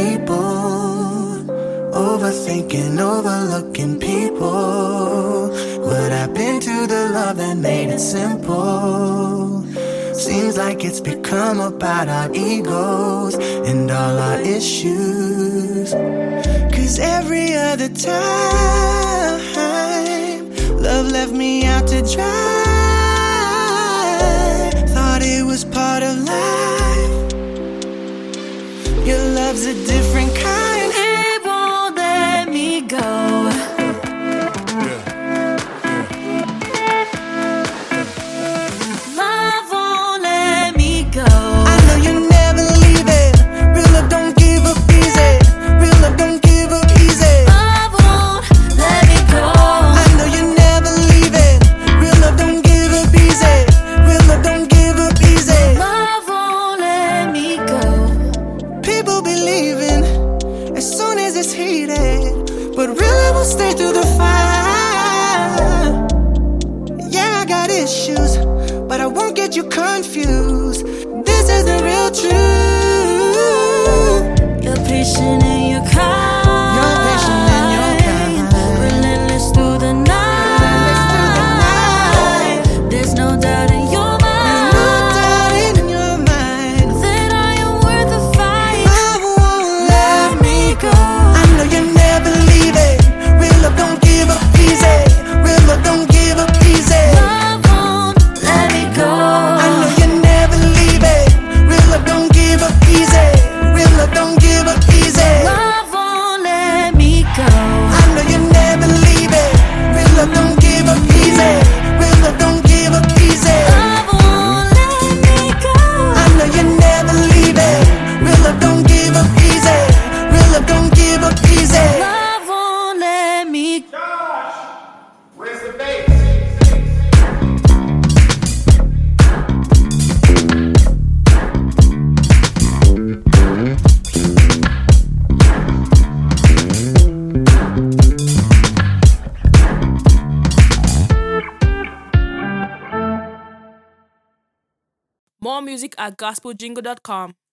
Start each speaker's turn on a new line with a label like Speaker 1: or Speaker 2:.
Speaker 1: people, overthinking, overlooking people. What happened to the love that made it simple? Seems like it's become about our egos and all our issues. Cause every other time love left me out to dry. Thought it was part of life. Your love's a different kind. It won't let me go. But really we'll stay through the fire. Yeah, I got issues, but I won't get you confused. This is the real truth.
Speaker 2: You're patient and you're kind.
Speaker 1: You're patient and you're kind.
Speaker 2: Relentless through the night. There's no doubt in your mind.
Speaker 1: There's no doubt in your mind
Speaker 2: that I am worth the fight.
Speaker 1: Love won't let me go. I know you never leave it. Real love don't give up easy. Real love don't give up easy.
Speaker 2: Love won't let me go.
Speaker 1: I know you never leave it. Real love don't give up easy. Real love don't give up easy.
Speaker 2: Love won't let me go.
Speaker 1: I know you never leave it. Real love don't give up easy. Real love don't give up easy.
Speaker 2: Love won't let me go.
Speaker 1: I know you never leave it. Real love don't give up easy. Real love don't give up easy.
Speaker 2: Love won't let me go.
Speaker 3: Josh, where's the bass?
Speaker 4: More music at gospeljingle.com.